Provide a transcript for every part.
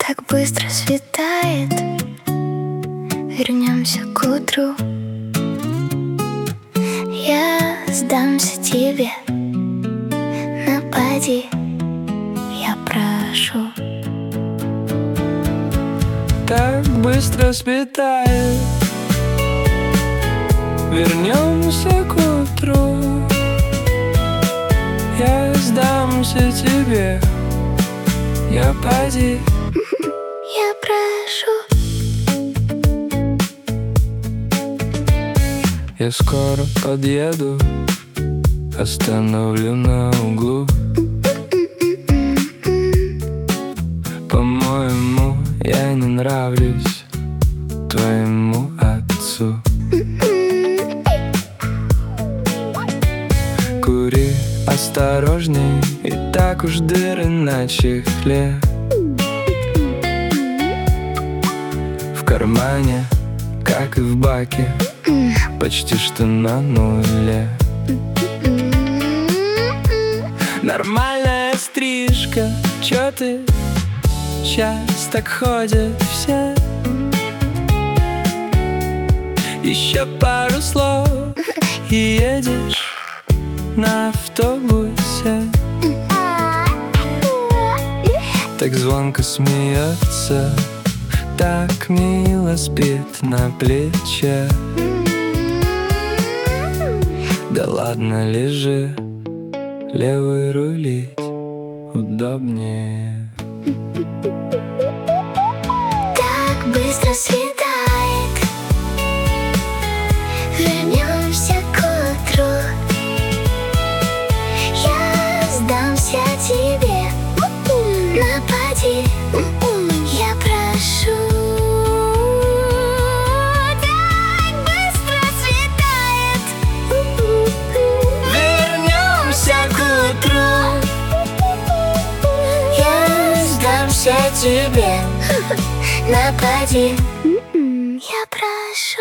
Так быстро светает, вернемся к утру. Я сдамся тебе, напади, я прошу. Так быстро светает, вернемся к утру. Я сдамся тебе, я поди, я прошу. Я скоро подъеду, остановлю на углу. По-моему, я не нравлюсь твоему отцу. Кури осторожней, и так уж дыры на чехле. В кармане, как и в баке, почти что на нуле. Нормальная стрижка, чё ты? Сейчас так ходят все. Еще пару слов и едешь на автобусе. Так звонко смеется, так мило спит на плече. Да ладно, лежи, левый рулить удобнее. Так быстро светает, вернемся к утру. Я сдамся тебе, напади, я прошу. Так быстро светает, Вернемся к утру. я сдамся тебе, напади, я прошу.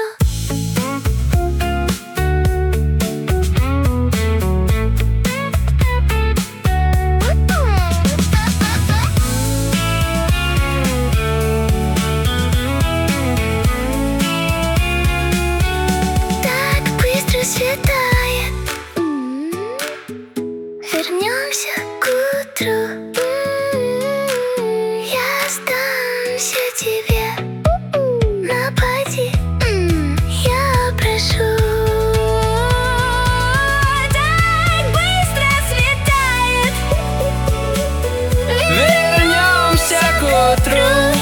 Так быстро светает, вернемся к утру. Я сдамся тебе, напади, я прошу. Так быстро светает, Вернемся к утру.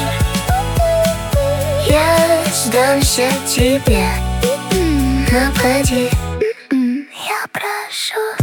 я сдамся тебе, напади, я прошу.